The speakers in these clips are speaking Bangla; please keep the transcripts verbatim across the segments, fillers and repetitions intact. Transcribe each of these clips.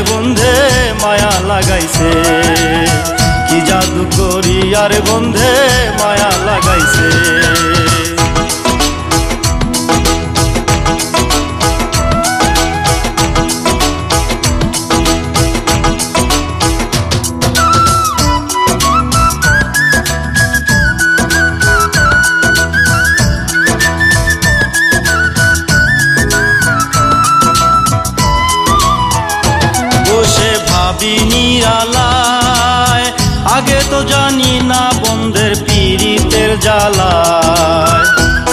বন্ধে মায়া লাগাইছে, কি জাদু করি আর বন্ধে মায়া লাগাইছে। নিরালায় আগে তো জানি না বন্ধের পীড়িতের জ্বালায়,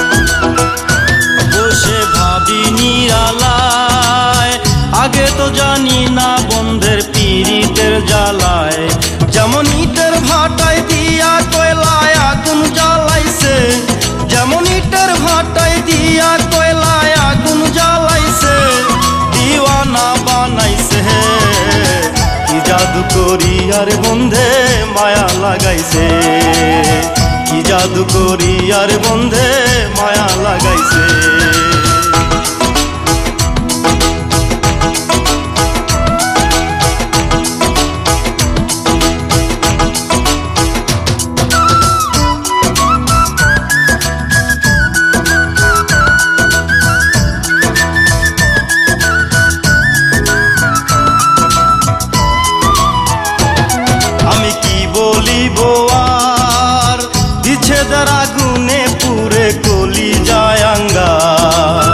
বসে ভাবি নিরালায় আগে তো জানি না বন্ধের পীড়িতের জ্বালায়। যেমন ইটের ভাটায় দিয়া কয়লায় আগুন জ্বালাইছে, যেমন ইটের ভাটায় দিয়া কয়লায় আগুন জ্বালাইছে, দিওয়ানা বানাইছে, কি জাদু করি আর বন্ধে মায়া লাগাইছে, কি জাদু করি আর বন্ধে মায়া লাগাইছে। বিচ্ছেদের আগুনে পুরে কলি যায় আঙ্গার,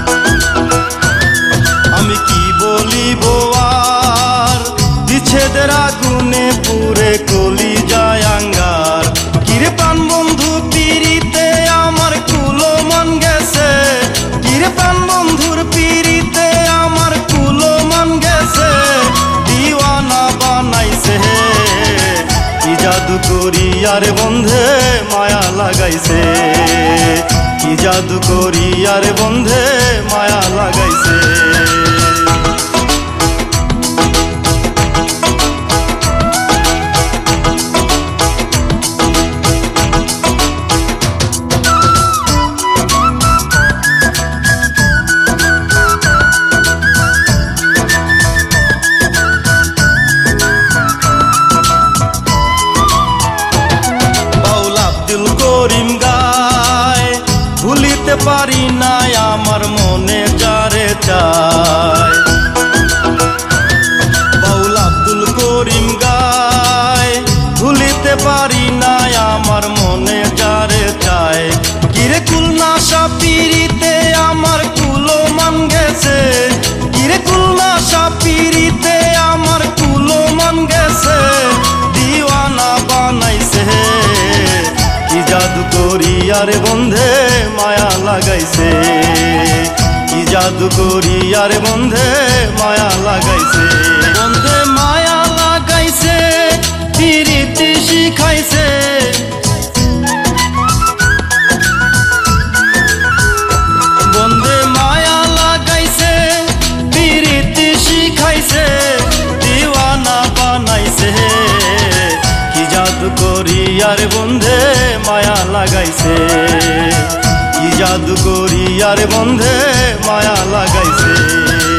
আমি কি বলিব আর বিচ্ছেদের আগুনে পুরে কলি যায় আঙ্গার। কিরে প্রাণ বন্ধু পিরিতে আমার কুলো মন গেছে, কিরে প্রাণ বন্ধুর পিরিতে আমার কুলো মন গেছে, দিওয়ানা বানাইছে, কি জাদু করি আর বন্ধে মায়া লাগাইছে, কি জাদু করি আর বন্ধে মায়া লাগাইছে। ভুলিতে পারি না আমার মনে যারে চায়, বাউল আব্দুল করিম গায়, ভুলিতে পারি না আমার মনে যারে চায়। কিরে কুলনাশা পিরিতে আমার কুলো মান গেছে, কিরে কুলনাশা পিরিতে আমার কুলো মান গেছে, দিওয়ানা বানাইছে, কি জাদু করি আর বন্ধে মায়া লাগাইছে, কি জাদু করি আর বন্ধে মায়া লাগাইছে। বন্ধে মায়া লাগাইছে পিরিতি শিখাইছে, বন্ধে মায়া লাগাইছে পিরিতি শিখাইছে, দিওয়ানা বানাইছে, কি জাদু করি আর বন্ধে মায়া লাগাইছে, কি জাদু করি আর বন্ধে মায়া লাগাইছে।